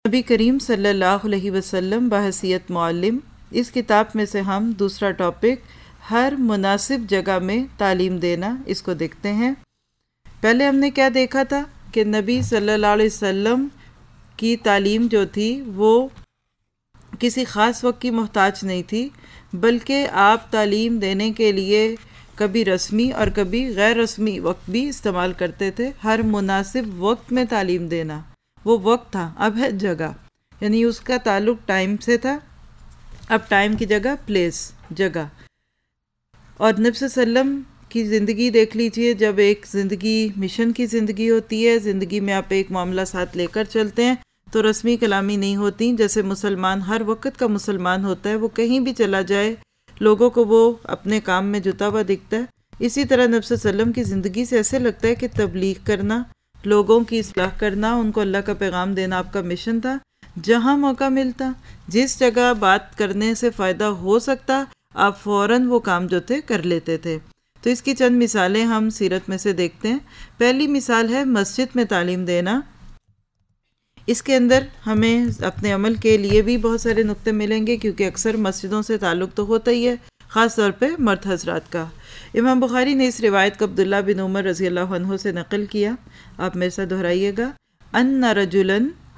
نبی کریم صلی اللہ علیہ وسلم بحیثیت معلم، اس کتاب میں سے ہم دوسرا ٹاپک ہر مناسب جگہ میں تعلیم دینا اس کو دیکھتے ہیں۔ پہلے ہم نے کیا دیکھا تھا کہ نبی صلی اللہ علیہ وسلم کی تعلیم جو تھی وہ کسی خاص وقت کی محتاج نہیں تھی، بلکہ آپ تعلیم دینے کے لیے کبھی رسمی اور کبھی غیر رسمی وقت بھی استعمال کرتے تھے۔ ہر مناسب وقت میں تعلیم دینا، وہ وقت تھا، اب ہے جگہ، یعنی اس کا تعلق ٹائم سے تھا، اب ٹائم کی جگہ پلیس، جگہ۔ اور نبی صلی اللہ علیہ وسلم کی زندگی دیکھ لیجئے، جب ایک زندگی مشن کی زندگی ہوتی ہے، زندگی میں آپ ایک معاملہ ساتھ لے کر چلتے ہیں تو رسمی کلامی نہیں ہوتی۔ جیسے مسلمان ہر وقت کا مسلمان ہوتا ہے، وہ کہیں بھی چلا جائے لوگوں کو وہ اپنے کام میں جتا ہوا دکھتا ہے، اسی طرح نبی صلی اللہ علیہ وسلم کی زندگی سے ایسے لگتا ہے کہ تبلیغ کرنا، لوگوں کی اصلاح کرنا، ان کو اللہ کا پیغام دینا آپ کا مشن تھا۔ جہاں موقع ملتا، جس جگہ بات کرنے سے فائدہ ہو سکتا، آپ فوراً وہ کام جو تھے کر لیتے تھے۔ تو اس کی چند مثالیں ہم سیرت میں سے دیکھتے ہیں۔ پہلی مثال ہے مسجد میں تعلیم دینا۔ اس کے اندر ہمیں اپنے عمل کے لیے بھی بہت سارے نقطے ملیں گے، کیونکہ اکثر مسجدوں سے تعلق تو ہوتا ہی ہے، خاص طور پہ مرد حضرات کا۔ امام بخاری نے اس روایت کو عبداللہ بن عمر رضی اللہ عنہ سے نقل کیا، آپ میرے ساتھ دہرائیے گا۔ ان رجلا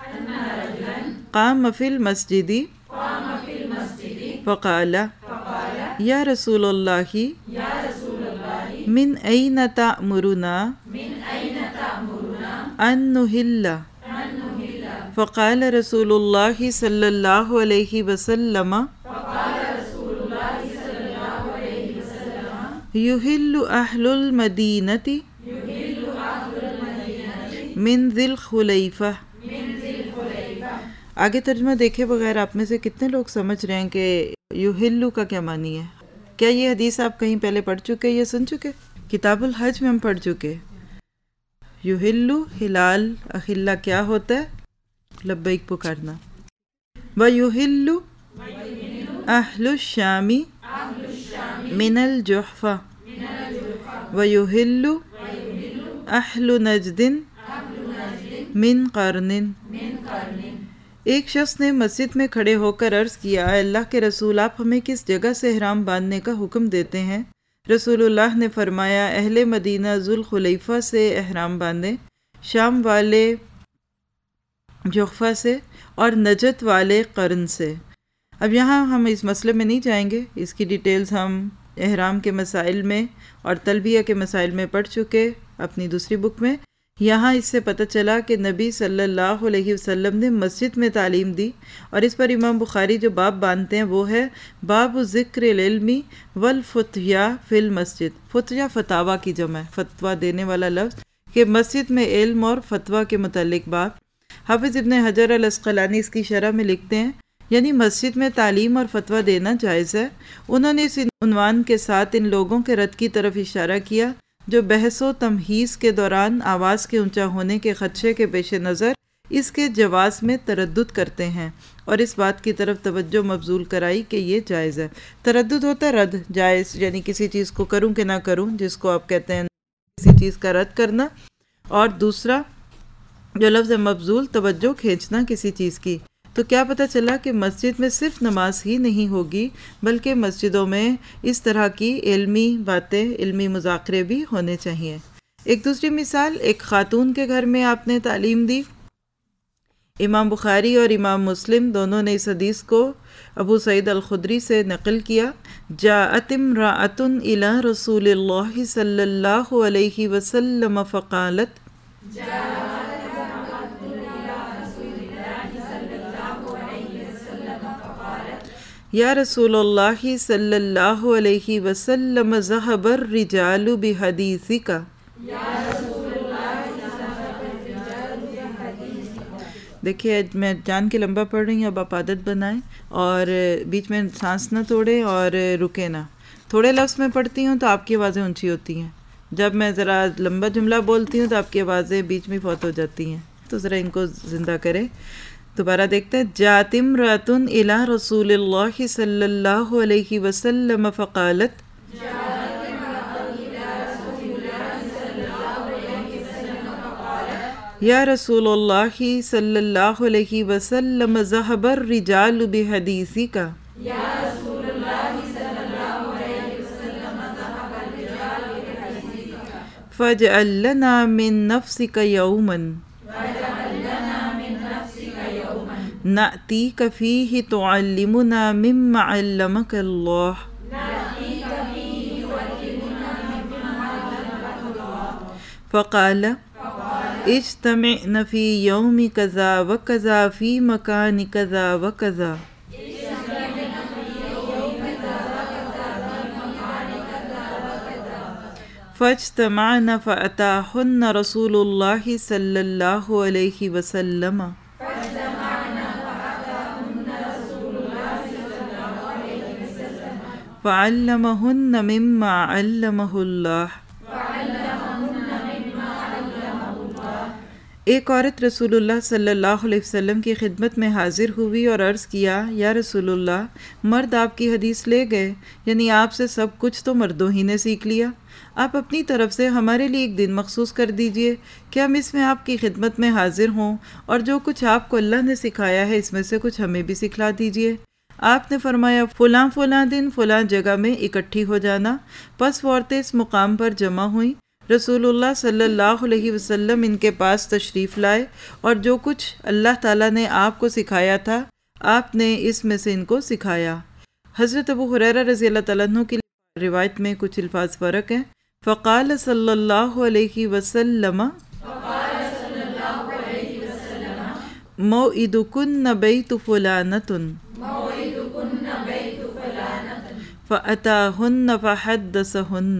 قام فی المسجد فقال یا رسول اللہ من این تأمرنا ان نحل، فقال رسول اللہ صلی اللہ علیہ وسلم یحل اہل المدینۃ من ذی الخلیفہ۔ آگے ترجمہ دیکھے بغیر آپ میں سے کتنے لوگ سمجھ رہے ہیں کہ یحل کا کیا معنی ہے؟ کیا یہ حدیث آپ کہیں پہلے پڑھ چکے یا سن چکے؟ کتاب الحج میں ہم پڑھ چکے۔ یحل ہلال اخلا کیا ہوتا ہے؟ لبیک پکارنا۔ ویحل اہل الشام من الجحفہ ویحل اہل نجد من قرن۔ ایک شخص نے مسجد میں کھڑے ہو کر عرض کیا، اے اللہ کے رسول، آپ ہمیں کس جگہ سے احرام باندھنے کا حکم دیتے ہیں؟ رسول اللہ نے فرمایا، اہل مدینہ ذوالخلیفہ سے احرام باندھیں، شام والے جحفہ سے اور نجد والے قرن سے۔ اب یہاں ہم اس مسئلے میں نہیں جائیں گے، اس کی ڈیٹیلز ہم احرام کے مسائل میں اور تلبیہ کے مسائل میں پڑھ چکے اپنی دوسری بک میں۔ یہاں اس سے پتہ چلا کہ نبی صلی اللہ علیہ وسلم نے مسجد میں تعلیم دی، اور اس پر امام بخاری جو باب باندھتے ہیں وہ ہے باب ذکر العلم والفتیا فی المسجد۔ فتیا فتاوی کی جمع ہے، فتویٰ دینے والا لفظ، کہ مسجد میں علم اور فتویٰ کے متعلق باب۔ حافظ ابن حجر العسقلانی اس کی شرح میں لکھتے ہیں، یعنی مسجد میں تعلیم اور فتویٰ دینا جائز ہے۔ انہوں نے اس عنوان کے ساتھ ان لوگوں کے رد کی طرف اشارہ کیا جو بحث و تمہیز کے دوران آواز کے اونچا ہونے کے خدشے کے پیش نظر اس کے جواز میں تردد کرتے ہیں، اور اس بات کی طرف توجہ مبذول کرائی کہ یہ جائز ہے۔ تردد ہوتا ہے رد، جائز یعنی کسی چیز کو کروں کہ نہ کروں، جس کو آپ کہتے ہیں کسی چیز کا رد کرنا، اور دوسرا جو لفظ مبذول، توجہ کھینچنا کسی چیز کی۔ تو کیا پتہ چلا کہ مسجد میں صرف نماز ہی نہیں ہوگی، بلکہ مسجدوں میں اس طرح کی علمی باتیں، علمی مذاکرے بھی ہونے چاہیے۔ ایک دوسری مثال، ایک خاتون کے گھر میں آپ نے تعلیم دی۔ امام بخاری اور امام مسلم دونوں نے اس حدیث کو ابو سعید الخدری سے نقل کیا، جاءت امرأۃ الی رسول اللہ صلی اللہ علیہ وسلم فقالت یا رسول اللہ صلی اللہ علیہ وسلم ذہب الرجال بحدیثک۔ دیکھیے میں جان کے لمبا پڑھ رہی ہوں، اب آپ عادت بنائیں اور بیچ میں سانس نہ توڑیں اور رکے نہ۔ تھوڑے لفظ میں پڑھتی ہوں تو آپ کی آوازیں اونچی ہوتی ہیں، جب میں ذرا لمبا جملہ بولتی ہوں تو آپ کی آوازیں بیچ میں فوت ہو جاتی ہیں، تو ذرا ان کو زندہ کریں۔ دوبارہ دیکھتے ہیں، جاءت امرأۃ الی رسول اللہ صلی اللہ علیہ وسلم فقالت، یا رسول اللہ صلی اللہ علیہ وسلم ذہب الرجال بحدیثک فاجعل لنا من نفسک یوما نأتیک فیہ تعلمنا مما علمک اللہ فقال اجتمعن فی یوم کذا وکذا فی مکان کذا وکذا فاجتمعن فأتاہن رسول اللہ صلی اللہ علیہ وسلم فعلمہن مما علمہ اللہ۔ ایک عورت رسول اللہ صلی اللہ علیہ وسلم کی خدمت میں حاضر ہوئی اور عرض کیا، یا رسول اللہ، مرد آپ کی حدیث لے گئے، یعنی آپ سے سب کچھ تو مردوں ہی نے سیکھ لیا، آپ اپنی طرف سے ہمارے لیے ایک دن مخصوص کر دیجئے کہ ہم اس میں آپ کی خدمت میں حاضر ہوں، اور جو کچھ آپ کو اللہ نے سکھایا ہے اس میں سے کچھ ہمیں بھی سکھلا دیجئے۔ آپ نے فرمایا، فلاں فلاں دن فلاں جگہ میں اکٹھی ہو جانا۔ پس وہ عورتیں اس مقام پر جمع ہوئیں، رسول اللہ صلی اللہ علیہ وسلم ان کے پاس تشریف لائے، اور جو کچھ اللہ تعالیٰ نے آپ کو سکھایا تھا آپ نے اس میں سے ان کو سکھایا۔ حضرت ابو ہریرہ رضی اللہ تعالیٰ عنہ کی روایت میں کچھ الفاظ فرق ہیں۔ فقال صلی اللہ علیہ وسلم موعدکن بیت فلانۃ فأتاہن فحدثہن،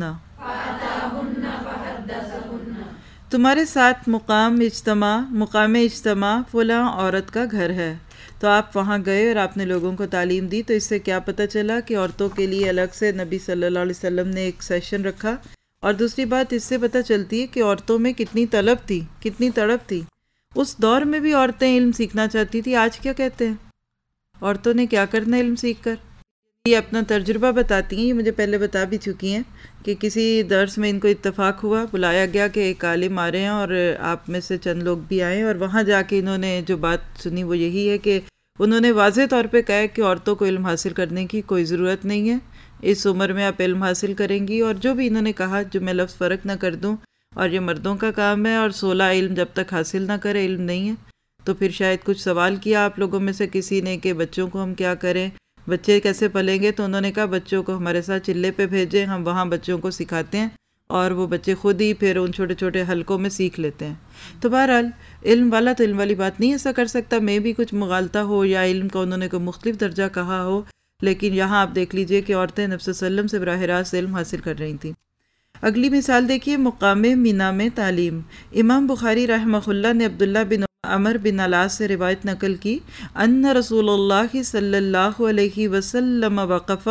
تمہارے ساتھ مقام اجتماع فلاں عورت کا گھر ہے، تو آپ وہاں گئے اور آپ نے لوگوں کو تعلیم دی۔ تو اس سے کیا پتہ چلا کہ عورتوں کے لیے الگ سے نبی صلی اللہ علیہ وسلم نے ایک سیشن رکھا، اور دوسری بات اس سے پتہ چلتی ہے کہ عورتوں میں کتنی طلب تھی، کتنی تڑپ تھی۔ اس دور میں بھی عورتیں علم سیکھنا چاہتی تھی، آج کیا کہتے ہیں عورتوں نے کیا کرنا علم سیکھ کر؟ یہ اپنا تجربہ بتاتی ہیں، یہ مجھے پہلے بتا بھی چکی ہیں کہ کسی درس میں ان کو اتفاق ہوا، بلایا گیا کہ ایک عالم آ رہے ہیں اور آپ میں سے چند لوگ بھی آئیں، اور وہاں جا کے انہوں نے جو بات سنی وہ یہی ہے کہ انہوں نے واضح طور پہ کہا کہ عورتوں کو علم حاصل کرنے کی کوئی ضرورت نہیں ہے، اس عمر میں آپ علم حاصل کریں گی، اور جو بھی انہوں نے کہا، جو میں لفظ فرق نہ کر دوں، اور یہ مردوں کا کام ہے، اور 16 علم جب تک حاصل نہ کرے علم نہیں ہے۔ تو پھر شاید کچھ سوال کیا آپ لوگوں میں سے کسی نے کہ بچوں کو ہم کیا کریں، بچے کیسے پلیں گے؟ تو انہوں نے کہا بچوں کو ہمارے ساتھ چلے پہ بھیجیں، ہم وہاں بچوں کو سکھاتے ہیں، اور وہ بچے خود ہی پھر ان چھوٹے چھوٹے حلقوں میں سیکھ لیتے ہیں۔ تو بہرحال علم والا تو علم والی بات نہیں ایسا کر سکتا، میں بھی کچھ مغالطہ ہو یا علم کا انہوں نے کوئی مختلف درجہ کہا ہو، لیکن یہاں آپ دیکھ لیجئے کہ عورتیں نبی صلی اللہ علیہ وسلم سے براہ راست علم حاصل کر رہی تھیں۔ اگلی مثال دیکھیے، مقام مینا میں تعلیم۔ امام بخاری رحمہ اللہ نے عبداللہ بن عمر بن العاص سے روایت نقل کی، ان رسول اللہ صلی اللہ علیہ وسلم وقف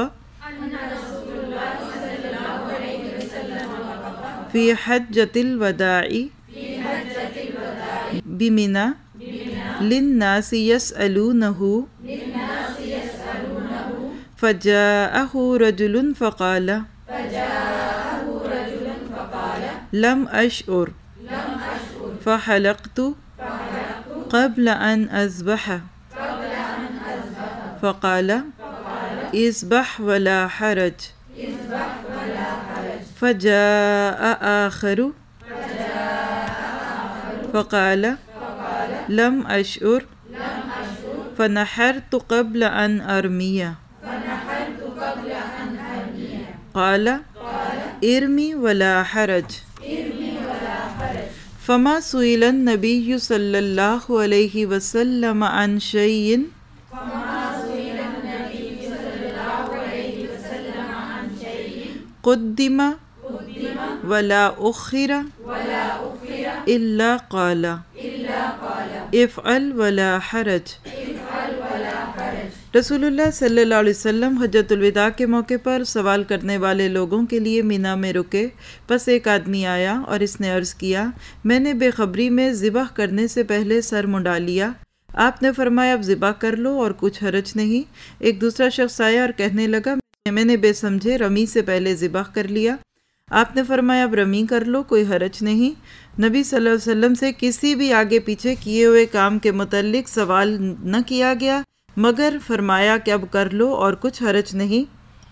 فی حجۃ الوداع بمنی للناس یسألونہ فجاءہ رجل فقال لم اشعر فحلقت قبل ان اذبح فقال اذبح ولا حرج فجاء آخر فقال لم اشعر فنحرت قبل ان ارمی قال ارمی ولا حرج فما سئل النبی صلی اللہ علیہ وسلم عن شیء قدم ولا اخر الا قال افعل ولا حرج۔ رسول اللہ صلی اللہ علیہ وسلم حجۃ الوداع کے موقع پر سوال کرنے والے لوگوں کے لیے مینا میں رکے، پس ایک آدمی آیا اور اس نے عرض کیا، میں نے بے خبری میں ذبح کرنے سے پہلے سر منڈا لیا۔ آپ نے فرمایا اب ذبح کر لو اور کچھ حرج نہیں۔ ایک دوسرا شخص آیا اور کہنے لگا، میں نے بے سمجھے رمی سے پہلے ذبح کر لیا۔ آپ نے فرمایا اب رمی کر لو، کوئی حرج نہیں۔ نبی صلی اللہ علیہ وسلم سے کسی بھی آگے پیچھے کیے ہوئے کام کے متعلق سوال نہ کیا گیا، مگر فرمایا کہ اب کر لو اور کچھ حرج نہیں۔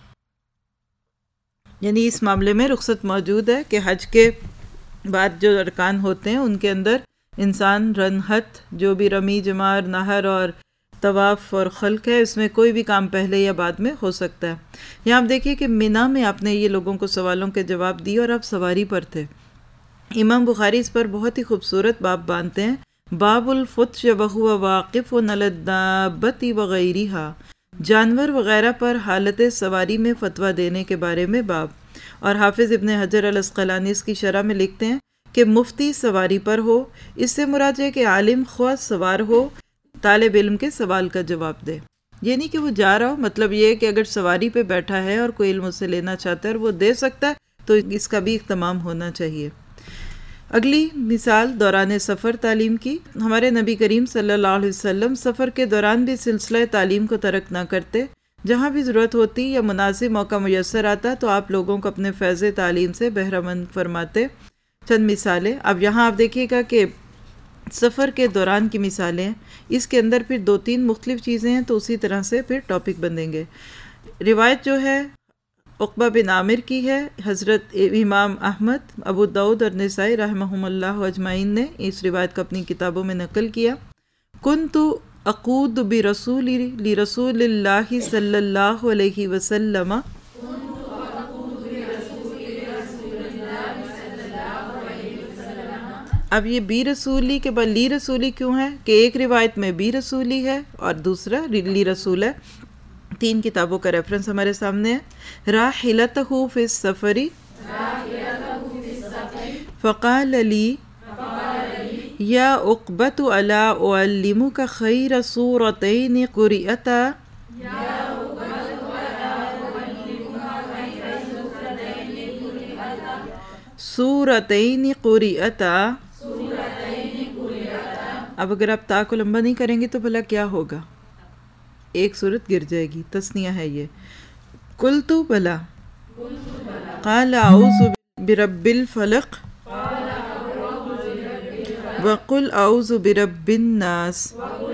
یعنی اس معاملے میں رخصت موجود ہے کہ حج کے بعد جو ارکان ہوتے ہیں ان کے اندر انسان رنحت، جو بھی رمی، جمار، نہر اور طواف اور خلق ہے، اس میں کوئی بھی کام پہلے یا بعد میں ہو سکتا ہے۔ یہاں آپ دیکھیے کہ مینا میں آپ نے یہ لوگوں کو سوالوں کے جواب دیے اور آپ سواری پر تھے۔ امام بخاری اس پر بہت ہی خوبصورت باب باندھتے ہیں، باب الفتش وہو واقف علی الدابۃ وغیرہا، جانور وغیرہ پر حالت سواری میں فتویٰ دینے کے بارے میں باب۔ اور حافظ ابن حجر العسقلانی اس کی شرح میں لکھتے ہیں کہ مفتی سواری پر ہو، اس سے مراد ہے کہ عالم خواہ سوار ہو، طالب علم کے سوال کا جواب دے۔ یہ نہیں کہ وہ جا رہا ہو، مطلب یہ ہے کہ اگر سواری پہ بیٹھا ہے اور کوئی علم اسے لینا چاہتا ہے اور وہ دے سکتا ہے تو اس کا بھی اہتمام ہونا چاہیے۔ اگلی مثال دوران سفر تعلیم کی۔ ہمارے نبی کریم صلی اللہ علیہ وسلم سفر کے دوران بھی سلسلہ تعلیم کو ترک نہ کرتے، جہاں بھی ضرورت ہوتی یا مناسب موقع میسر آتا تو آپ لوگوں کو اپنے فیض تعلیم سے بہرہ مند فرماتے۔ چند مثالیں اب یہاں آپ دیکھیے گا کہ سفر کے دوران کی مثالیں ہیں، اس کے اندر پھر 2-3 مختلف چیزیں ہیں تو اسی طرح سے پھر ٹاپک بندیں گے۔ روایت جو ہے عقبہ بن عامر کی ہے، حضرت امام احمد، ابو داؤد اور نسائی رحمہم اللہ اجمعین نے اس روایت کو اپنی کتابوں میں نقل کیا۔ کنت اقود لرسول اللہ صلی اللہ علیہ وسلم، اب یہ بی رسولی کے بعد لی رسولی کیوں ہے کہ ایک روایت میں بی رسولی ہے اور دوسرا لی رسول ہے۔ 3 کتابوں کا ریفرنس ہمارے سامنے ہے۔ راحلتہ فی السفر فقال لی یا عقبۃ الا اعلمک خیر سورتین قرئتا، سورتین قرئتا۔ اب اگر آپ تا کو لمبا نہیں کریں گے تو بھلا کیا ہوگا؟ ایک صورت گر جائے گی، تثنیہ ہے یہ۔ قلت بلا، قال اعوذ برب الفلق وقل اعوذ برب الناس۔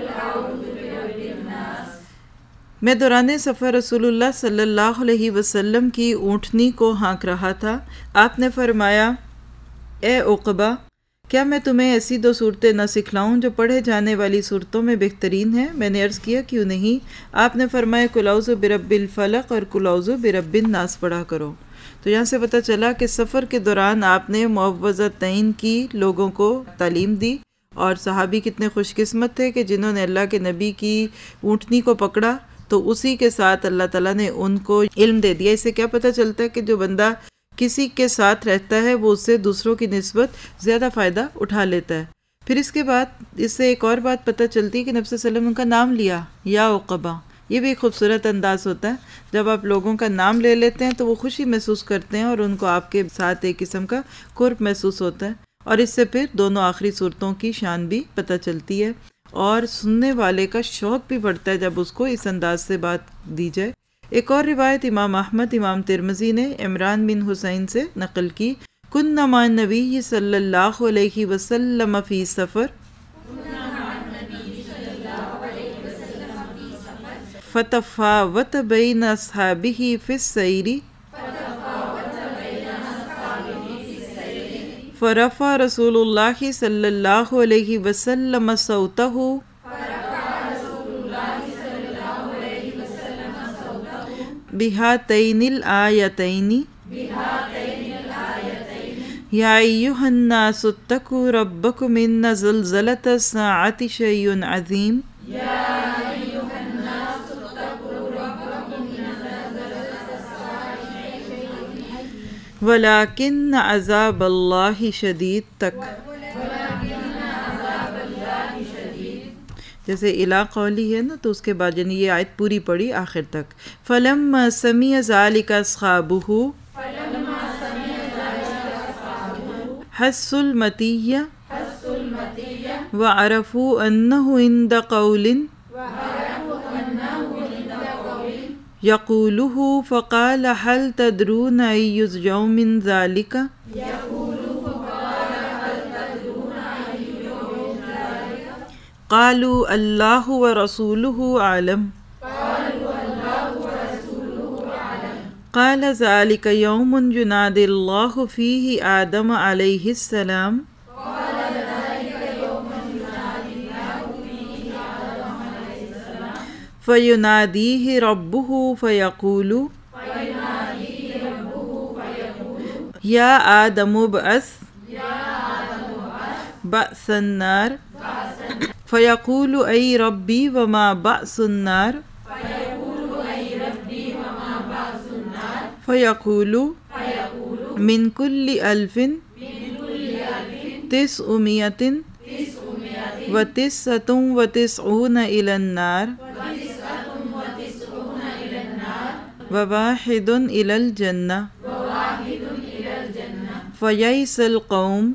میں دوران سفر رسول اللہ صلی اللہ علیہ وسلم کی اونٹنی کو ہانک رہا تھا، آپ نے فرمایا اے عقبہ، کیا میں تمہیں ایسی 2 صورتیں نہ سکھلاؤں جو پڑھے جانے والی صورتوں میں بہترین ہیں؟ میں نے عرض کیا کیوں نہیں؟ آپ نے فرمایا قل اعوذ برب الفلق اور قل اعوذ برب الناس پڑھا کرو۔ تو یہاں سے پتہ چلا کہ سفر کے دوران آپ نے معوذتین کی لوگوں کو تعلیم دی، اور صحابی کتنے خوش قسمت تھے کہ جنہوں نے اللہ کے نبی کی اونٹنی کو پکڑا تو اسی کے ساتھ اللہ تعالیٰ نے ان کو علم دے دیا۔ اس سے کیا پتہ چلتا ہے کہ جو بندہ کسی کے ساتھ رہتا ہے وہ اس سے دوسروں کی نسبت زیادہ فائدہ اٹھا لیتا ہے۔ پھر اس کے بعد اس سے ایک اور بات پتہ چلتی ہے کہ نبی صلی اللہ علیہ وسلم ان کا نام لیا، یا عقبہ۔ یہ بھی ایک خوبصورت انداز ہوتا ہے، جب آپ لوگوں کا نام لے لیتے ہیں تو وہ خوشی محسوس کرتے ہیں اور ان کو آپ کے ساتھ ایک قسم کا قرب محسوس ہوتا ہے، اور اس سے پھر دونوں آخری صورتوں کی شان بھی پتہ چلتی ہے، اور سننے والے کا شوق بھی بڑھتا ہے جب اس کو اس انداز سے بات دی جائے۔ ایک اور روایت امام احمد، امام ترمذی نے عمران بن حسین سے نقل کی، کنا مع النبی صلی اللہ علیہ وسلم فی سفر فتفاوت بین اصحابہ فی السیر فرفع رسول اللہ صلی اللہ علیہ وسلم صوتہ بہاتین الآیتین یا ایہا الناس اتقوا ربکم ان زلزلۃ الساعۃ شیء عظیم ولیکن عذاب اللہ شدید تک، جیسے الا قولی ہے نا تو اس کے بعد یعنی یہ آیت پوری پڑھی آخر تک۔ فلما سمع ذلک اصحابہ حسوا المطیہ وعرفوا انہ عند قول یقولہ فقال هل تدرون ای یوم ذلک قالوا اللہ ورسولہ اعلم قال ذلك يوم ينادي الله فيه آدم عليه السلام فيناديه ربه فيقول يا آدم ابعث بأس النار فيقول أي ربي وما بأس النار فيقول من كل 1999 إلى النار وواحد إلى الجنة فيئس القوم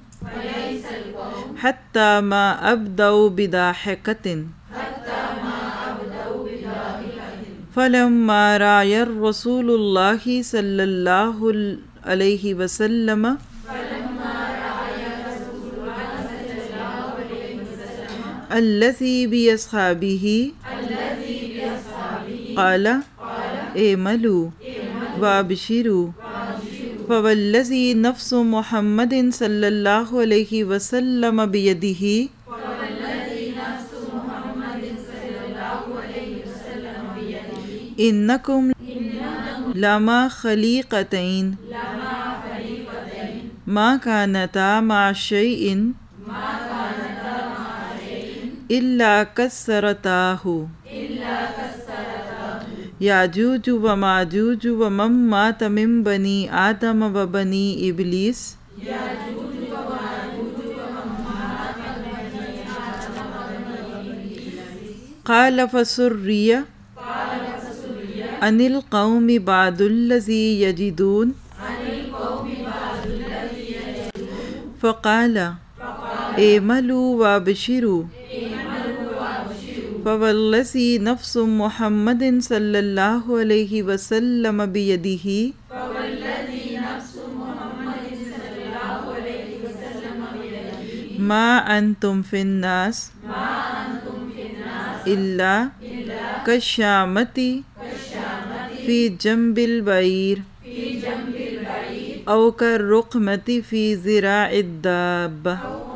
حتى ما أبدوا بضاحكة فلما رأى الرسول الله صلى الله عليه وسلم الذي بأصحابه قال اعملوا وابشروا فوالذي نفس محمد صلى الله عليه وسلم بيده انکم لما خلیقتین ما کانتا مع شیء الا کسرتاہ یاجوج وماجوج ومن مات من بنی آدم وبنی ابلیس قال فسری عن القوم بعد الذی یجدون فقال اعملوا وابشروا فوالذی نفس محمد صلی اللہ علیہ وسلم بیدہ ما انتم فی الناس الا کالشامۃ فی جنب البعیر او کالرقمۃ فی ذراع الدابہ۔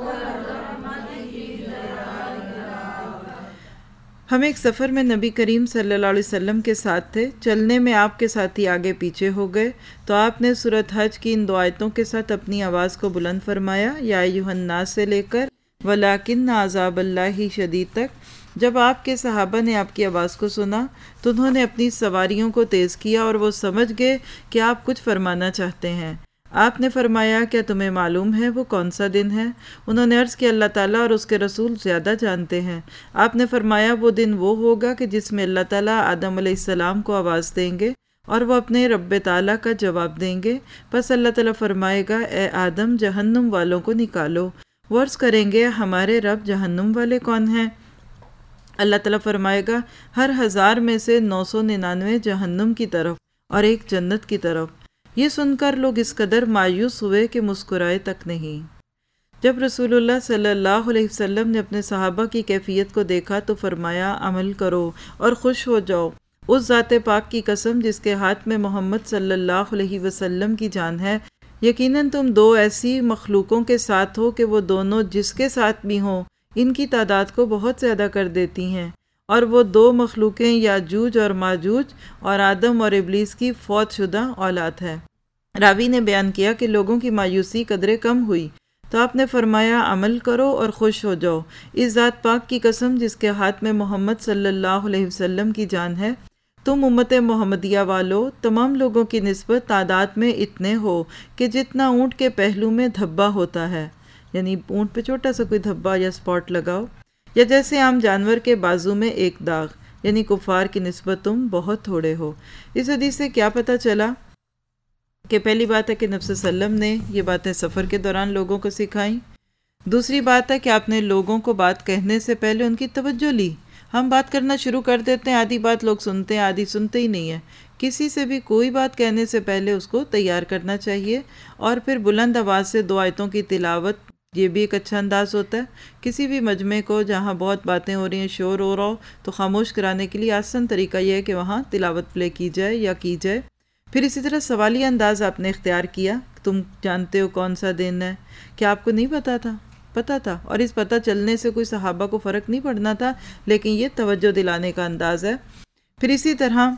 ہم ایک سفر میں نبی کریم صلی اللہ علیہ وسلم کے ساتھ تھے، چلنے میں آپ کے ساتھی آگے پیچھے ہو گئے تو آپ نے سورۃ حج کی ان دو آیتوں کے ساتھ اپنی آواز کو بلند فرمایا، یا ایھا الناس سے لے کر ولیکن عذاب اللہ شدید تک۔ جب آپ کے صحابہ نے آپ کی آواز کو سنا تو انہوں نے اپنی سواریوں کو تیز کیا اور وہ سمجھ گئے کہ آپ کچھ فرمانا چاہتے ہیں۔ آپ نے فرمایا کیا تمہیں معلوم ہے وہ کون سا دن ہے؟ انہوں نے عرض کیا اللہ تعالیٰ اور اس کے رسول زیادہ جانتے ہیں۔ آپ نے فرمایا وہ دن وہ ہوگا کہ جس میں اللہ تعالیٰ آدم علیہ السلام کو آواز دیں گے اور وہ اپنے رب تعالیٰ کا جواب دیں گے، پس اللہ تعالیٰ فرمائے گا اے آدم جہنم والوں کو نکالو۔ وہ عرض کریں گے ہمارے رب جہنم والے کون ہیں؟ اللہ تعالیٰ فرمائے گا ہر 1000 میں سے 999 جہنم کی طرف اور ایک جنت کی طرف۔ یہ سن کر لوگ اس قدر مایوس ہوئے کہ مسکرائے تک نہیں۔ جب رسول اللہ صلی اللہ علیہ وسلم نے اپنے صحابہ کی کیفیت کو دیکھا تو فرمایا عمل کرو اور خوش ہو جاؤ، اس ذات پاک کی قسم جس کے ہاتھ میں محمد صلی اللہ علیہ وسلم کی جان ہے، یقیناً تم دو ایسی مخلوقوں کے ساتھ ہو کہ وہ دونوں جس کے ساتھ بھی ہوں ان کی تعداد کو بہت زیادہ کر دیتی ہیں، اور وہ دو مخلوقیں یاجوج اور ماجوج اور آدم اور ابلیس کی فوت شدہ اولاد ہے۔ راوی نے بیان کیا کہ لوگوں کی مایوسی قدرے کم ہوئی تو آپ نے فرمایا عمل کرو اور خوش ہو جاؤ، اس ذات پاک کی قسم جس کے ہاتھ میں محمد صلی اللہ علیہ وسلم کی جان ہے، تم امت محمدیہ والو تمام لوگوں کی نسبت تعداد میں اتنے ہو کہ جتنا اونٹ کے پہلو میں دھبا ہوتا ہے، یعنی اونٹ پہ چھوٹا سا کوئی دھبا یا سپاٹ لگاؤ، یا جیسے عام جانور کے بازو میں ایک داغ، یعنی کفار کی نسبت تم بہت تھوڑے ہو۔ اس حدیث سے کیا پتہ چلا کہ پہلی بات ہے کہ نبی صلی اللہ علیہ وسلم نے یہ باتیں سفر کے دوران لوگوں کو سکھائیں۔ دوسری بات ہے کہ آپ نے لوگوں کو بات کہنے سے پہلے ان کی توجہ لی ہم بات کرنا شروع کر دیتے ہیں، آدھی بات لوگ سنتے ہیں، آدھی سنتے ہی نہیں ہیں۔ کسی سے بھی کوئی بات کہنے سے پہلے اس کو تیار کرنا چاہیے، اور پھر بلند آواز سے 2 آیتوں کی تلاوت، یہ بھی ایک اچھا انداز ہوتا ہے۔ کسی بھی مجمع کو جہاں بہت باتیں ہو رہی ہیں، شور ہو رہا ہو، تو خاموش کرانے کے لیے آسان طریقہ یہ ہے کہ وہاں تلاوت پلے کی جائے یا کی جائے۔ پھر اسی طرح سوالیہ انداز آپ نے اختیار کیا، تم جانتے ہو کون سا دن ہے؟ کیا آپ کو نہیں پتا تھا؟ پتا تھا، اور اس پتہ چلنے سے کوئی صحابہ کو فرق نہیں پڑنا تھا، لیکن یہ توجہ دلانے کا انداز ہے۔ پھر اسی طرح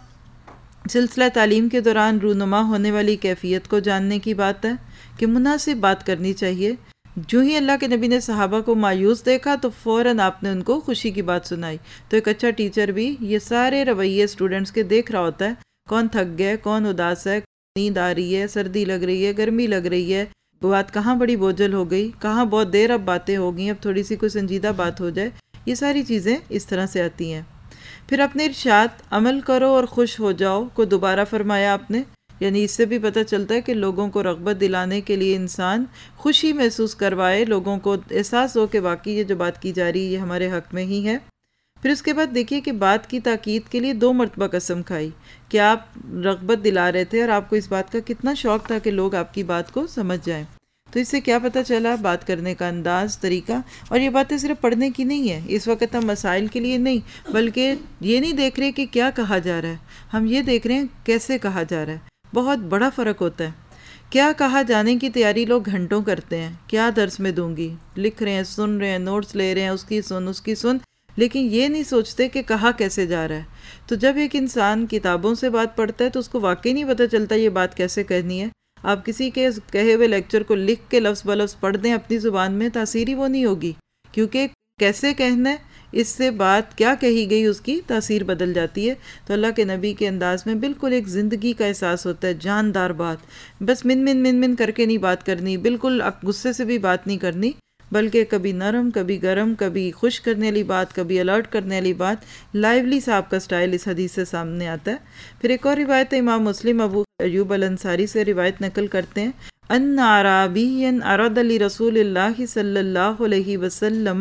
سلسلہ تعلیم کے دوران رونما ہونے والی کیفیت کو جاننے کی بات ہے کہ مناسب بات کرنی چاہیے۔ جو ہی اللہ کے نبی نے صحابہ کو مایوس دیکھا تو فوراً آپ نے ان کو خوشی کی بات سنائی۔ تو ایک اچھا ٹیچر بھی یہ سارے رویے اسٹوڈنٹس کے دیکھ رہا ہوتا ہے، کون تھک گیا ہے، کون اداس ہے، نیند آ رہی ہے، سردی لگ رہی ہے، گرمی لگ رہی ہے، بات کہاں بڑی بوجھل ہو گئی، کہاں بہت دیر اب باتیں ہو گئیں، اب تھوڑی سی کوئی سنجیدہ بات ہو جائے۔ یہ ساری چیزیں اس طرح سے آتی ہیں۔ پھر اپنے ارشاد عمل کرو اور خوش ہو جاؤ کو دوبارہ فرمایا آپ نے، یعنی اس سے بھی پتہ چلتا ہے کہ لوگوں کو رغبت دلانے کے لیے انسان خوشی محسوس کروائے، لوگوں کو احساس ہو کہ واقعی یہ جو بات کی جا رہی ہے یہ ہمارے حق میں ہی ہے۔ پھر اس کے بعد دیکھیے کہ بات کی تاکید کے لیے 2 مرتبہ قسم کھائی کہ آپ رغبت دلا رہے تھے اور آپ کو اس بات کا کتنا شوق تھا کہ لوگ آپ کی بات کو سمجھ جائیں۔ تو اس سے کیا پتہ چلا؟ بات کرنے کا انداز، طریقہ۔ اور یہ باتیں صرف پڑھنے کی نہیں ہے، اس وقت ہم مسائل کے لیے نہیں، بلکہ یہ نہیں دیکھ رہے کہ کیا کہا جا رہا ہے، ہم یہ دیکھ رہے ہیں کیسے کہا جا رہا ہے۔ بہت بڑا فرق ہوتا ہے۔ کیا کہا جانے کی تیاری لوگ گھنٹوں کرتے ہیں، کیا درس میں دوں گی، لکھ رہے ہیں، سن رہے ہیں، نوٹس لے رہے ہیں، اس کی سن، لیکن یہ نہیں سوچتے کہ کہا کیسے جا رہا ہے۔ تو جب ایک انسان کتابوں سے بات پڑھتا ہے تو اس کو واقعی نہیں پتہ چلتا یہ بات کیسے کہنی ہے۔ آپ کسی کے کہے ہوئے لیکچر کو لکھ کے لفظ بلفظ پڑھ دیں اپنی زبان میں، تاثیر ہی وہ نہیں ہوگی، کیونکہ کیسے کہنا ہے، اس سے بات کیا کہی گئی اس کی تاثیر بدل جاتی ہے۔ تو اللہ کے نبی کے انداز میں بالکل ایک زندگی کا احساس ہوتا ہے، جاندار بات، بس من کر کے نہیں بات کرنی، بالکل غصے سے بھی بات نہیں کرنی، بلکہ کبھی نرم، کبھی گرم، کبھی خوش کرنے والی بات، کبھی الرٹ کرنے والی بات۔ لائیولی سا آپ کا سٹائل اس حدیث سے سامنے آتا ہے۔ پھر ایک اور روایت امام مسلم ابو ایوب الانصاری سے روایت نقل کرتے ہیں، ان اعرابیا عرض لرسول اللہ صلی اللہ علیہ وسلم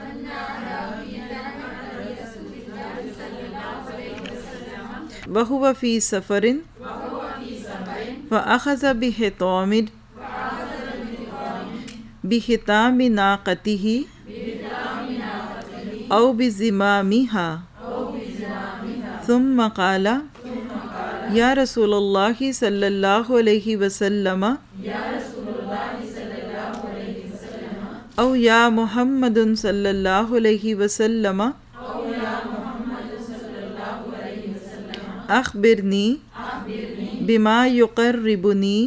وهو في سفر فأخذ بختام ناقته أو بزمامها ثم قال یا رسول اللہ صلی اللہ علیہ وسلم او یا محمد صلی اللہ علیہ وسلم اخبرنی بما یقربنی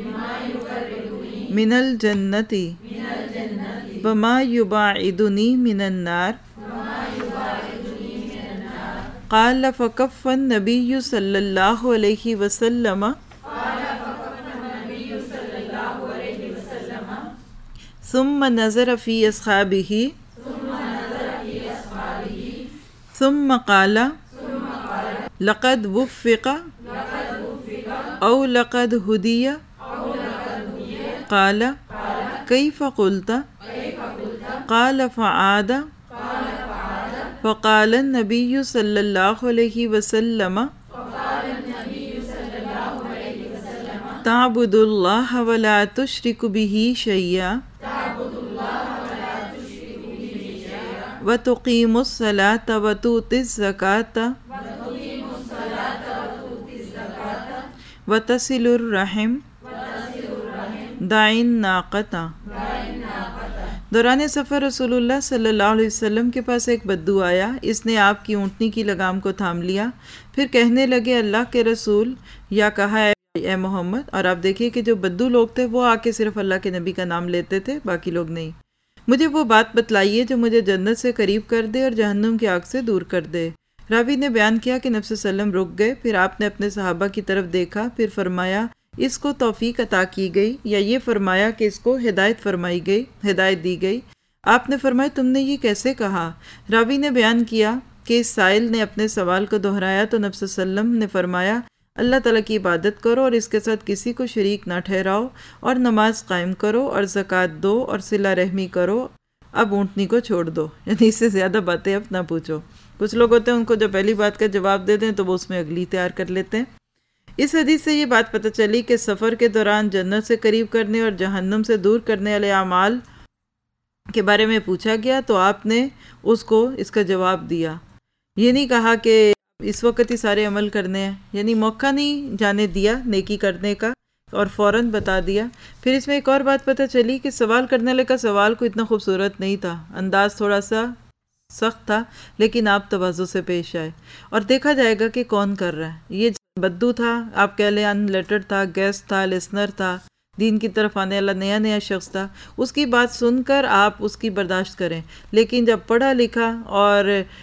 من الجنت وما یباعدنی من النار قال فکف النبی صلی اللہ علیہ وسلم ثم نظر فی اصحابہ ثم قال لقد وفق او لقد ہدی قال کیف قلت قال فعاد فقال النبی صلی اللہ علیہ وسلم تعبد اللہ ولا تشرک بہ شیئا وتقیم الصلاة وتؤتی الزکاة وتصل الرحم دعی الناقة۔ دوران سفر رسول اللہ صلی اللہ علیہ وسلم کے پاس ایک بدو آیا، اس نے آپ کی اونٹنی کی لگام کو تھام لیا، پھر کہنے لگے اللہ کے رسول، یا کہا اے محمد۔ اور آپ دیکھیے کہ جو بدو لوگ تھے وہ آ کے صرف اللہ کے نبی کا نام لیتے تھے، باقی لوگ نہیں۔ مجھے وہ بات بتلائیے جو مجھے جنت سے قریب کر دے اور جہنم کی آگ سے دور کر دے۔ راوی نے بیان کیا کہ نبی صلی اللہ علیہ وسلم رک گئے، پھر آپ نے اپنے صحابہ کی طرف دیکھا، پھر فرمایا اس کو توفیق عطا کی گئی، یا یہ فرمایا کہ اس کو ہدایت دی گئی۔ آپ نے فرمایا تم نے یہ کیسے کہا؟ راوی نے بیان کیا کہ اس سائل نے اپنے سوال کو دہرایا تو نبی صلی اللہ علیہ وسلم نے فرمایا اللہ تعالیٰ کی عبادت کرو اور اس کے ساتھ کسی کو شریک نہ ٹھہراؤ، اور نماز قائم کرو اور زکوٰۃ دو اور صلہ رحمی کرو، اب اونٹنی کو چھوڑ دو، یعنی اس سے زیادہ باتیں اب نہ پوچھو۔ کچھ لوگ ہوتے ہیں ان کو جو پہلی بات کا جواب دے دیں تو وہ اس میں اگلی تیار کر لیتے ہیں۔ اس حدیث سے یہ بات پتہ چلی کہ سفر کے دوران جنت سے قریب کرنے اور جہنم سے دور کرنے والے اعمال کے بارے میں پوچھا گیا تو آپ نے اس کو اس کا جواب دیا۔ یہ نہیں کہا کہ اس وقت ہی سارے عمل کرنے ہیں، یعنی موقع نہیں جانے دیا نیکی کرنے کا اور فوراً بتا دیا۔ پھر اس میں ایک اور بات پتہ چلی کہ سوال کرنے والے کا سوال کو اتنا خوبصورت نہیں تھا، انداز تھوڑا سا سخت تھا، لیکن آپ تواضع سے پیش آئے اور دیکھا جائے گا کہ کون کر رہا ہے۔ یہ بدو تھا، آپ کہہ لیں ان لیٹرڈ تھا، گیسٹ تھا، لسنر تھا، دین کی طرف آنے والا نیا شخص تھا، اس کی بات سن کر آپ اس کی برداشت کریں۔ لیکن جب پڑھا لکھا اور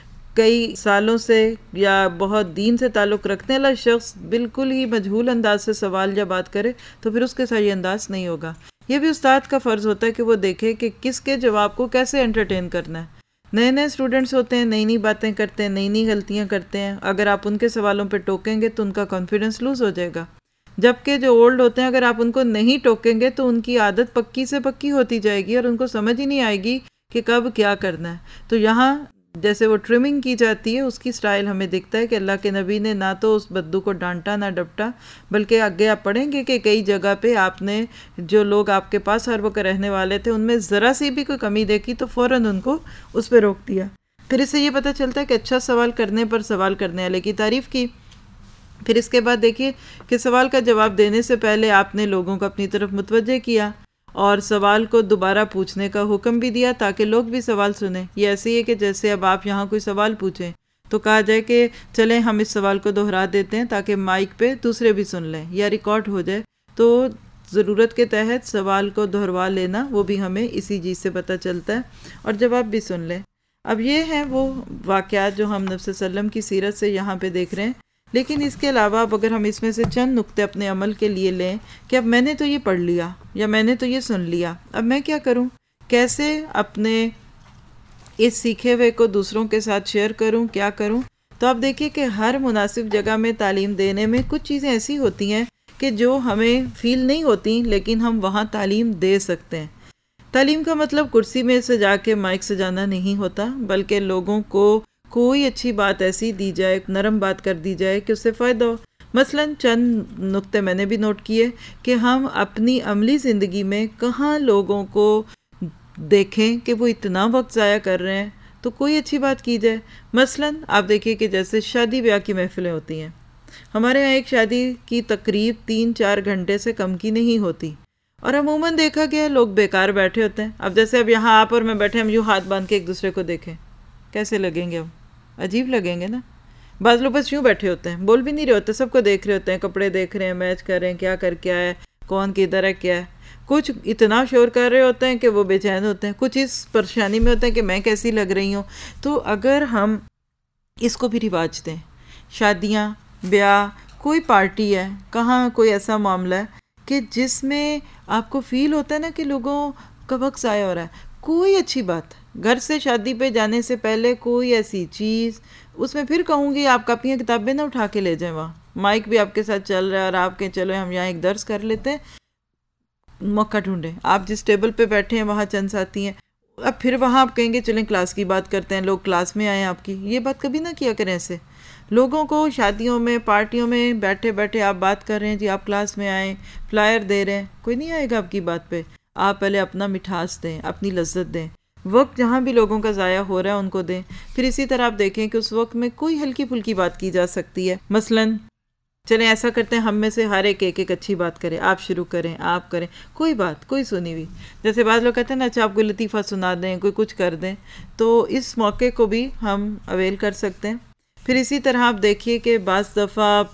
کئی سالوں سے یا بہت دین سے تعلق رکھنے والا شخص بالکل ہی مجہول انداز سے سوال یا بات کرے تو پھر اس کے ساتھ یہ انداز نہیں ہوگا۔ یہ بھی استاد کا فرض ہوتا ہے کہ وہ دیکھے کہ کس کے جواب کو کیسے انٹرٹین کرنا ہے۔ نئے اسٹوڈنٹس ہوتے ہیں، نئی باتیں کرتے ہیں، نئی غلطیاں کرتے ہیں، اگر آپ ان کے سوالوں پہ ٹوکیں گے تو ان کا کانفیڈنس لوز ہو جائے گا۔ جبکہ جو اولڈ ہوتے ہیں اگر آپ ان کو نہیں ٹوکیں گے تو ان کی عادت پکی سے پکی ہوتی جائے گی اور ان کو سمجھ ہی نہیں آئے گی کہ کب کیا کرنا ہے۔ تو یہاں جیسے وہ ٹرمنگ کی جاتی ہے اس کی سٹائل ہمیں دکھتا ہے کہ اللہ کے نبی نے نہ تو اس بدو کو ڈانٹا نہ ڈپٹا، بلکہ آگے آپ پڑھیں گے کہ کئی جگہ پہ آپ نے جو لوگ آپ کے پاس ہر وقت رہنے والے تھے ان میں ذرا سی بھی کوئی کمی دیکھی تو فوراً ان کو اس پہ روک دیا۔ پھر اس سے یہ پتہ چلتا ہے کہ اچھا سوال کرنے پر سوال کرنے والے کی تعریف کی۔ پھر اس کے بعد دیکھیے کہ سوال کا جواب دینے سے پہلے آپ نے لوگوں کو اپنی طرف متوجہ کیا اور سوال کو دوبارہ پوچھنے کا حکم بھی دیا تاکہ لوگ بھی سوال سنیں۔ یہ ایسے ہے کہ جیسے اب آپ یہاں کوئی سوال پوچھیں تو کہا جائے کہ چلیں ہم اس سوال کو دہرا دیتے ہیں تاکہ مائک پہ دوسرے بھی سن لیں یا ریکارڈ ہو جائے۔ تو ضرورت کے تحت سوال کو دہروا لینا وہ بھی ہمیں اسی چیز سے پتہ چلتا ہے اور جواب بھی سن لیں۔ اب یہ ہیں وہ واقعات جو ہم نبی صلی اللہ علیہ وسلم کی سیرت سے یہاں پہ دیکھ رہے ہیں، لیکن اس کے علاوہ اب اگر ہم اس میں سے چند نقطے اپنے عمل کے لیے لیں کہ اب میں نے تو یہ پڑھ لیا یا میں نے تو یہ سن لیا، اب میں کیا کروں، کیسے اپنے اس سیکھے ہوئے کو دوسروں کے ساتھ شیئر کروں، کیا کروں؟ تو آپ دیکھیے کہ ہر مناسب جگہ میں تعلیم دینے میں کچھ چیزیں ایسی ہوتی ہیں کہ جو ہمیں فیل نہیں ہوتی لیکن ہم وہاں تعلیم دے سکتے ہیں۔ تعلیم کا مطلب کرسی میں سے جا کے مائک سے جانا نہیں ہوتا، بلکہ لوگوں کو کوئی اچھی بات ایسی دی جائے، نرم بات کر دی جائے کہ اس سے فائدہ ہو۔ مثلا چند نقطے میں نے بھی نوٹ کیے کہ ہم اپنی عملی زندگی میں کہاں لوگوں کو دیکھیں کہ وہ اتنا وقت ضائع کر رہے ہیں تو کوئی اچھی بات کی جائے۔ مثلا آپ دیکھیے کہ جیسے شادی بیاہ کی محفلیں ہوتی ہیں، ہمارے یہاں ایک شادی کی تقریب 3-4 گھنٹے سے کم کی نہیں ہوتی اور عموماً دیکھا گیا لوگ بیکار بیٹھے ہوتے ہیں۔ اب جیسے اب یہاں آپ اور میں بیٹھے ہم یوں ہاتھ باندھ کے ایک دوسرے کو دیکھیں کیسے لگیں گے؟ ہم عجیب لگیں گے نا۔ بعض لوگ بس یوں بیٹھے ہوتے ہیں، بول بھی نہیں رہے ہوتے، سب کو دیکھ رہے ہوتے ہیں، کپڑے دیکھ رہے ہیں، میچ کر رہے ہیں، کیا کر کیا ہے، کون کدھر ہے، کیا ہے۔ کچھ اتنا شور کر رہے ہوتے ہیں کہ وہ بے چین ہوتے ہیں، کچھ اس پریشانی میں ہوتے ہیں کہ میں کیسی لگ رہی ہوں۔ تو اگر ہم اس کو بھی رواج دیں، شادیاں، بیاہ، کوئی پارٹی ہے، کہاں کوئی ایسا معاملہ ہے کہ جس میں آپ کو فیل ہوتا ہے نا کہ لوگوں کا وقت ضائع ہو رہا ہے، کوئی اچھی بات، گھر سے شادی پہ جانے سے پہلے کوئی ایسی چیز، اس میں پھر کہوں گی آپ کاپیاں کتابیں نہ اٹھا کے لے جائیں، وہاں مائک بھی آپ کے ساتھ چل رہا ہے اور آپ کے چلو ہم یہاں ایک درس کر لیتے ہیں، موقع ڈھونڈیں۔ آپ جس ٹیبل پہ بیٹھے ہیں وہاں چند ساتھی ہیں، اب پھر وہاں آپ کہیں گے چلیں کلاس کی بات کرتے ہیں، لوگ کلاس میں آئیں آپ کی، یہ بات کبھی نہ کیا کریں ایسے۔ لوگوں کو شادیوں میں، پارٹیوں میں بیٹھے بیٹھے آپ بات کر رہے ہیں، جی آپ کلاس میں آئیں، فلائر دے رہے ہیں، کوئی نہیں آئے گا آپ کی بات پہ۔ آپ پہلے اپنا مٹھاس دیں، اپنی لذت دیں، وقت جہاں بھی لوگوں کا ضائع ہو رہا ہے ان کو دیں۔ پھر اسی طرح آپ دیکھیں کہ اس وقت میں کوئی ہلکی پھلکی بات کی جا سکتی ہے، مثلاً چلیں ایسا کرتے ہیں ہم میں سے ہر ایک اچھی بات کرے، آپ شروع کریں، آپ کریں کوئی بات، کوئی سنی ہوئی، جیسے بعض لوگ کہتے ہیں نا اچھا آپ کوئی لطیفہ سنا دیں، کوئی کچھ کر دیں، تو اس موقع کو بھی ہم اویل کر سکتے ہیں۔ پھر اسی طرح آپ دیکھیے کہ بعض دفعہ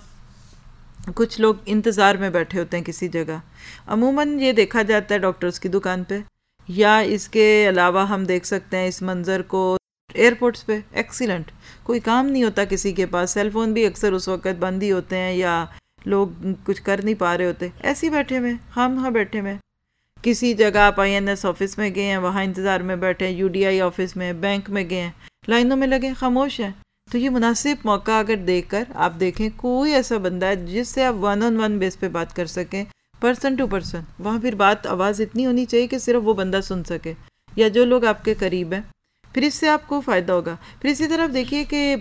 کچھ لوگ انتظار میں بیٹھے ہوتے ہیں کسی جگہ، عموماً یہ دیکھا جاتا ہے ڈاکٹرز کی دکان پہ، یا اس کے علاوہ ہم دیکھ سکتے ہیں اس منظر کو ایئرپورٹس پہ، ایکسیلنٹ، کوئی کام نہیں ہوتا کسی کے پاس، سیل فون بھی اکثر اس وقت بند ہی ہوتے ہیں یا لوگ کچھ کر نہیں پا رہے ہوتے، ایسے ہی بیٹھے ہوئے، ہم وہاں بیٹھے ہوئے، کسی جگہ آپ INS آفس میں گئے ہیں وہاں انتظار میں بیٹھے ہیں، UDI آفس میں، بینک میں گئے ہیں، لائنوں میں لگے خاموش ہیں۔ تو یہ مناسب موقع اگر دیکھ کر آپ دیکھیں کوئی ایسا بندہ ہے جس سے آپ 1-on-1 بیس پہ بات کر سکیں، پرسن ٹو پرسن، وہاں پھر بات آواز اتنی ہونی چاہیے کہ صرف وہ بندہ سن سکے یا جو لوگ آپ کے قریب ہیں۔ پھر اس سے آپ کو فائدہ ہوگا. پھر اسی طرح آپ دیکھیے کہ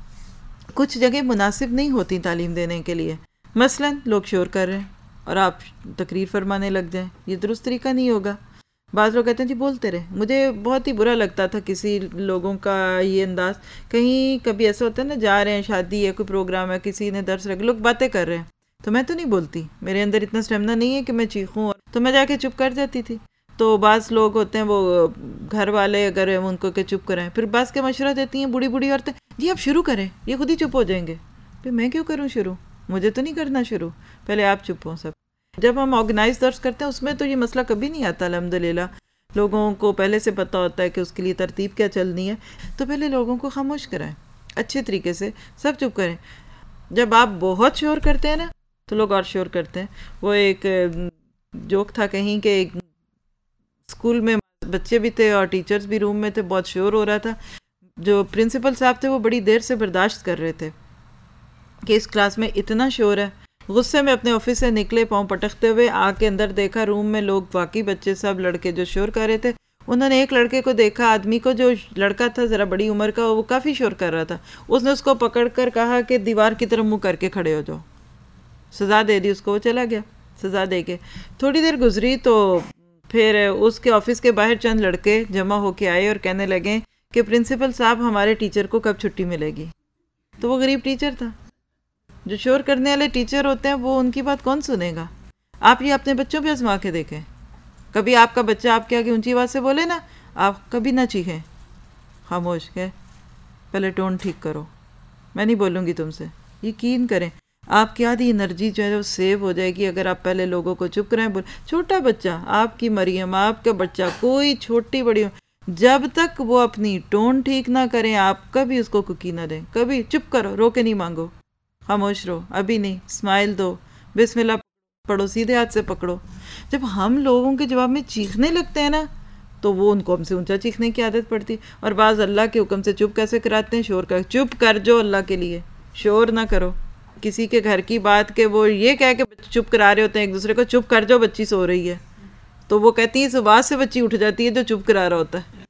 کچھ جگہ مناسب نہیں ہوتی تعلیم دینے کے لیے. مثلا لوگ شور کر رہے ہیں اور آپ تقریر فرمانے لگ جائیں، یہ درست طریقہ نہیں ہوگا. بعض لوگ کہتے ہیں جی بولتے رہے. مجھے بہت ہی برا لگتا تھا کسی لوگوں کا یہ انداز. کہیں کبھی ایسا ہوتا ہے نا، جا رہے ہیں شادی ہے، کوئی پروگرام ہے، کسی نے درس رکھ، لوگ باتیں کر رہے ہیں تو میں تو نہیں بولتی، میرے اندر اتنا اسٹیمنا نہیں ہے کہ میں چیخوں، تو میں جا کے چپ کر جاتی تھی. تو بعض لوگ ہوتے ہیں وہ گھر والے اگر ان کو کہ چپ کریں، پھر بعض کے مشورہ دیتی ہیں بوڑھی بوڑھی عورتیں، جی آپ شروع کریں، یہ خود ہی چپ ہو جائیں گے. پھر میں کیوں کروں شروع؟ مجھے تو نہیں کرنا شروع، پہلے آپ چپ ہوں. سب جب ہم آرگنائز درس کرتے ہیں اس میں تو یہ مسئلہ کبھی نہیں آتا. الحمدللہ لوگوں کو پہلے سے پتہ ہوتا ہے کہ اس کے لیے ترتیب کیا چلنی ہے. تو پہلے لوگوں کو خاموش کرائیں اچھے طریقے سے، سب چپ کریں. جب آپ بہت شور کرتے ہیں نا تو لوگ اور شور کرتے ہیں. وہ ایک جوک تھا کہیں کہ اسکول میں بچے بھی تھے اور ٹیچرز بھی روم میں تھے، بہت شور ہو رہا تھا. جو پرنسپل صاحب تھے وہ بڑی دیر سے برداشت کر رہے تھے کہ اس کلاس میں اتنا شور ہے. غصے میں اپنے آفس سے نکلے پاؤں پٹکتے ہوئے، آ کے اندر دیکھا روم میں لوگ واقعی بچے سب لڑکے جو شور کر رہے تھے. انہوں نے ایک لڑکے کو دیکھا، آدمی کو، جو لڑکا تھا ذرا بڑی عمر کا، وہ کافی شور کر رہا تھا. اس نے اس کو پکڑ کر کہا کہ دیوار کی طرف منہ کر کے کھڑے ہو جاؤ. سزا دے دی اس کو، وہ چلا گیا سزا دے کے. تھوڑی دیر گزری تو پھر اس کے آفس کے باہر چند لڑکے جمع ہو کے آئے اور کہنے لگے کہ پرنسپل صاحب ہمارے ٹیچر کو کب چھٹی ملے گی. تو وہ غریب ٹیچر تھا. جو شور کرنے والے ٹیچر ہوتے ہیں وہ ان کی بات کون سنے گا؟ آپ یہ اپنے بچوں پہ آزما کے دیکھیں. کبھی آپ کا بچہ آپ کے آگے اونچی آواز سے بولے نا، آپ کبھی نہ چیخیں، خاموش کہ پہلے ٹون ٹھیک کرو، میں نہیں بولوں گی تم سے. یقین کریں آپ کی آدھی انرجی جو ہے وہ سیو ہو جائے گی اگر آپ پہلے لوگوں کو چپ کریں. چھوٹا بچہ، آپ کی مریم، آپ کا بچہ، کوئی چھوٹی بڑی، جب تک وہ اپنی ٹون ٹھیک نہ کریں آپ کبھی اس کو کوکی نہ دیں. کبھی چپ کرو، رو کے نہیں مانگو، خاموش رہو، ابھی نہیں، اسمائل دو، بسم اللہ پڑھو، سیدھے ہاتھ سے پکڑو. جب ہم لوگوں کے جواب میں چیخنے لگتے ہیں نا تو وہ ان کو ہم سے اونچا چیخنے کی عادت پڑتی. اور بعض اللہ کے حکم سے چپ کیسے کراتے ہیں؟ شور کر، چپ کر جو اللہ کے لیے، شور نہ کرو. کسی کے گھر کی بات کہ وہ یہ کہہ کے چپ کرا رہے ہوتے ہیں ایک دوسرے کو، چپ کر جو بچی سو رہی ہے، تو وہ کہتی ہے اس آواز سے بچی اٹھ جاتی ہے جو چپ کرا رہا ہوتا ہے.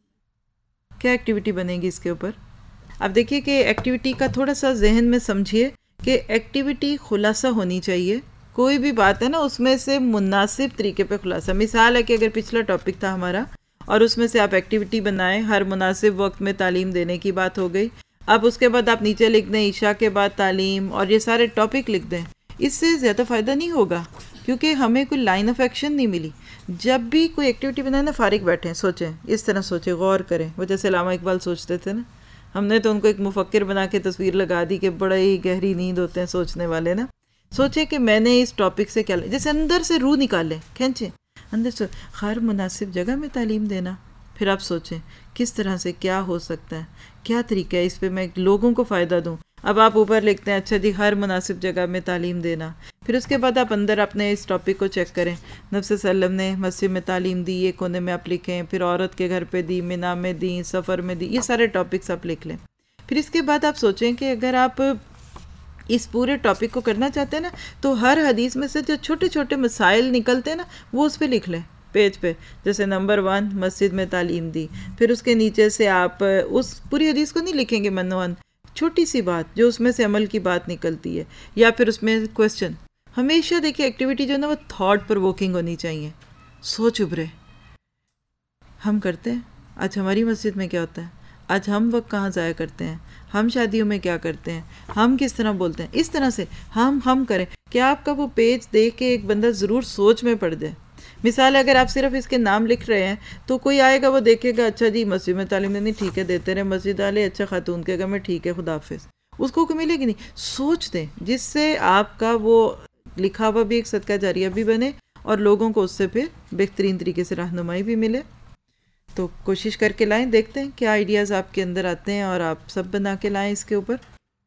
کیا ایکٹیویٹی بنے گی اس کے اوپر؟ اب دیکھیے کہ ایکٹیویٹی کا تھوڑا سا ذہن میں سمجھیے کہ ایکٹیویٹی خلاصہ ہونی چاہیے. کوئی بھی بات ہے نا اس میں سے مناسب طریقے پہ خلاصہ. مثال ہے کہ اگر پچھلا ٹاپک تھا ہمارا اور اس میں سے آپ ایکٹیویٹی بنائیں، ہر مناسب وقت میں تعلیم دینے کی بات ہو گئی. اب اس کے بعد آپ نیچے لکھ دیں عشاء کے بعد تعلیم، اور یہ سارے ٹاپک لکھ دیں. اس سے زیادہ فائدہ نہیں ہوگا کیونکہ ہمیں کوئی لائن آف ایکشن نہیں ملی. جب بھی کوئی ایکٹیویٹی بنائیں نا، فارغ بیٹھیں، سوچیں، اس طرح سوچیں، غور کریں. وہ جیسے علامہ اقبال سوچتے تھے نا، ہم نے تو ان کو ایک مفکر بنا کے تصویر لگا دی کہ بڑا ہی گہری نیند ہوتے ہیں سوچنے والے نا. سوچیں کہ میں نے اس ٹاپک سے کیا، جیسے اندر سے روح نکالیں، کھینچیں اندر سے، ہر مناسب جگہ میں تعلیم دینا. پھر آپ سوچیں کس طرح سے کیا ہو سکتا ہے، کیا طریقہ ہے اس پہ میں لوگوں کو فائدہ دوں. اب آپ اوپر لکھتے ہیں اچھا جی ہر مناسب جگہ میں تعلیم دینا. پھر اس کے بعد آپ اندر اپنے اس ٹاپک کو چیک کریں. نبی صلی اللہ علیہ وسلم نے مسجد میں تعلیم دی، یہ کونے میں آپ لکھیں. پھر عورت کے گھر پہ دی، مینا میں دی، سفر میں دی، یہ سارے ٹاپکس آپ لکھ لیں. پھر اس کے بعد آپ سوچیں کہ اگر آپ اس پورے ٹاپک کو کرنا چاہتے ہیں نا تو ہر حدیث میں سے جو چھوٹے چھوٹے مسائل نکلتے ہیں نا وہ اس پہ لکھ لیں پیج پہ. جیسے نمبر 1 مسجد میں تعلیم دی، پھر اس کے نیچے سے آپ اس پوری حدیث کو نہیں لکھیں گے منوان، چھوٹی سی بات جو اس میں سے عمل کی بات نکلتی ہے، یا پھر اس میں کویسچن. ہمیشہ دیکھیں ایکٹیویٹی جو ہے نا وہ تھاٹ پرووکنگ ہونی چاہیے، سوچ ابھرے. ہم کرتے ہیں آج ہماری مسجد میں کیا ہوتا ہے، آج ہم وقت کہاں ضائع کرتے ہیں، ہم شادیوں میں کیا کرتے ہیں، ہم کس طرح بولتے ہیں. اس طرح سے ہم کریں کہ آپ کا وہ پیج دیکھ کے ایک بندہ ضرور سوچ میں پڑ جائے. مثال ہے اگر آپ صرف اس کے نام لکھ رہے ہیں تو کوئی آئے گا وہ دیکھے گا اچھا جی مسجد میں تعلیم دینی، ٹھیک ہے دیتے رہے، مسجد والے اچھا خاتون کے گھر میں، ٹھیک ہے خدا حافظ. اس کو کوئی ملے گی نہیں. سوچ دیں جس سے آپ کا وہ لکھا ہوا بھی ایک صدقہ جاریہ بھی بنے اور لوگوں کو اس سے پھر بہترین طریقے سے رہنمائی بھی ملے. تو کوشش کر کے لائیں، دیکھتے ہیں کیا آئیڈیاز آپ کے اندر آتے ہیں اور آپ سب بنا کے لائیں اس کے اوپر.